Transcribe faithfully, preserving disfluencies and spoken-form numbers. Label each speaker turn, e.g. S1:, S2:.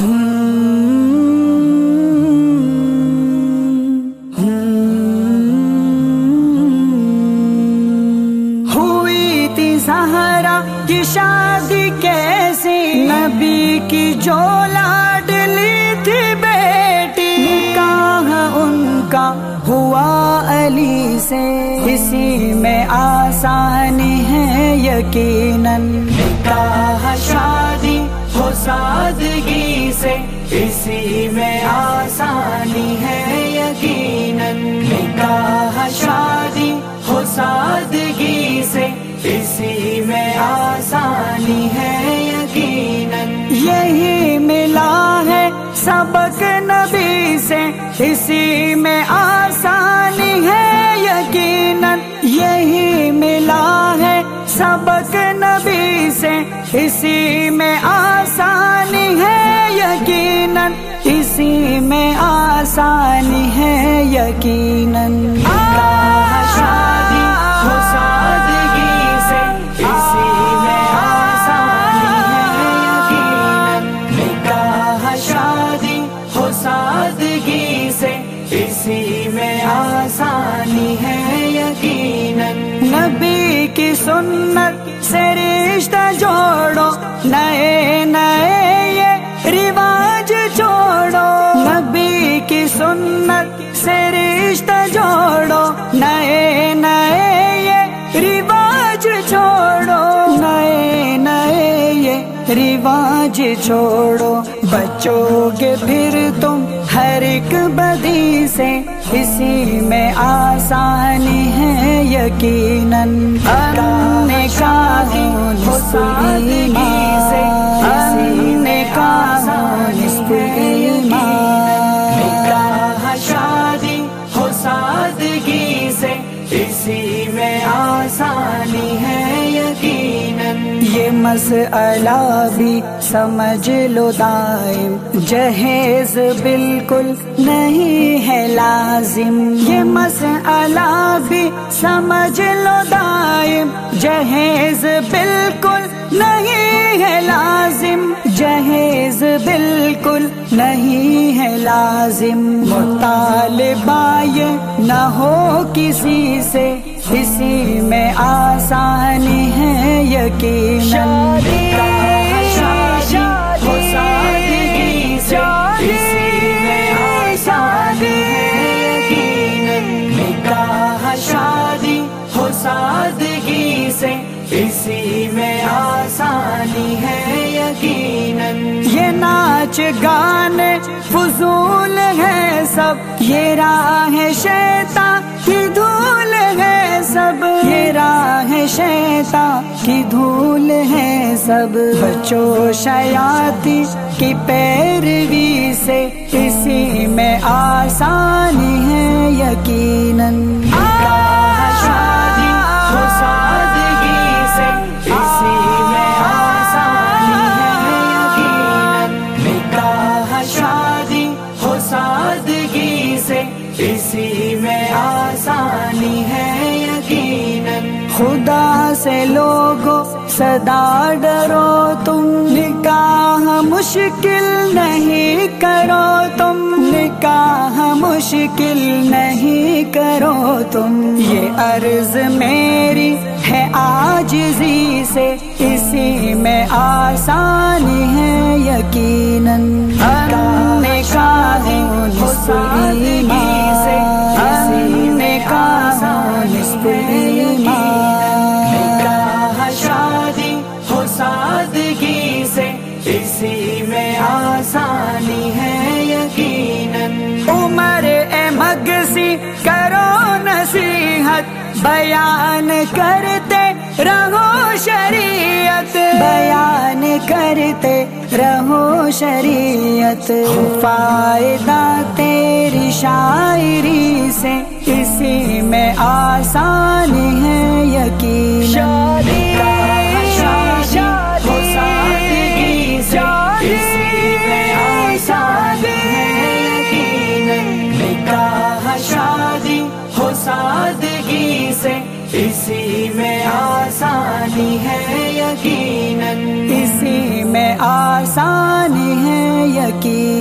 S1: ہوئی تھی زہرا کی شادی کیسی، نبی کی جو لاڈلی تھی بیٹی، نکاح ان کا ہوا علی سے، اسی میں آسانی ہے یقیناً، نکاح شادی ہو سادگی سے، اسی میں آسانی ہے یقیناً، نکاح شادی ہو سادگی سے، اسی میں آسانی ہے یقیناً، یہی ملا ہے سبق نبی سے، اسی میں آسانی ہے یقیناً، یہی ملا ہے سبق نبی سے، اسی میں آسانی ہے یقیناً، اسی میں آسانی ہے یقیناً، نکاح شادی ہو سادگی سے، اسی میں آسانی ہے یقیناً، نکاح شادی ہو سادگی سے، اسی میں آسانی ہے یقیناً، نبی کی سنت سے رشتہ جوڑو، نئے نئے یہ رواج چھوڑو، نبی کی سنت سے رشتہ جوڑو، نئے نئے یہ رواج چھوڑو، نئے نئے یہ رواج چھوڑو، بچو گے پھر تم ہر ایک بدی سے، اسی میں آسانی ہے یقیناً، نکاح ہو سادگی سے، نکاح نکاح شادی ہو سادگی سے، اسی میں آسانی ہے یقیناً، یہ مسئلہ بھی سمجھ لو دائم، جہیز بالکل نہیں ہے لازم، یہ مسئلہ بھی سمجھ لو دائم، جہیز بالکل نہیں ہے لازم، جہیز بالکل نہیں ہے لازم، مطالبہ یہ نہ ہو کسی سے، اسی میں آسانی ہے یقیناً، شادی ہو سادگی سے، اسی میں آسانی ہے یقیناً، نکاح شادی ہو سادگی سے، اسی میں آسانی ہے یقیناً، یہ ناچ گانے فضول ہے سب، یہ راہ شیطان کی دھول ہے سب، یہ راہ شیطان کی دھول ہے سب، بچو شیاطین کی پیروی سے، اسی میں آسانی ہے یقیناً، نکاح شادی ہو سادگی سے، اسی میں آسانی ہے یقیناً، نکاح شادی ہو سادگی سے، اسی میں آسانی ہے یقیناً، خدا سے لوگو صدا ڈرو تم، نکاح مشکل نہیں کرو تم، نکاح مشکل نہیں کرو تم، یہ عرض میری ہے عاجزی سے، اسی میں آسانی ہے یقیناً، نکاح ہو سادگی سے، اسی میں نصف ایمان، نکاح شادی ہو سادگی سے، اسی میں آسانی ہے یقیناً، عمر اے مگسی کرو نصیحت، بیان کرتے رہو شریعت، بیان کرتے رہو شریعت، فائدہ تیری شاعری سے، اسی میں آسانی ہے یقیناً، شادی ہو سادگی سے، اسی میں آسانی ہے یقیناً، نکاح شادی ہو سادگی سے، اسی میں آسانی ہے یقیناً، اسی میں آسانی ہے یقیناً۔ کی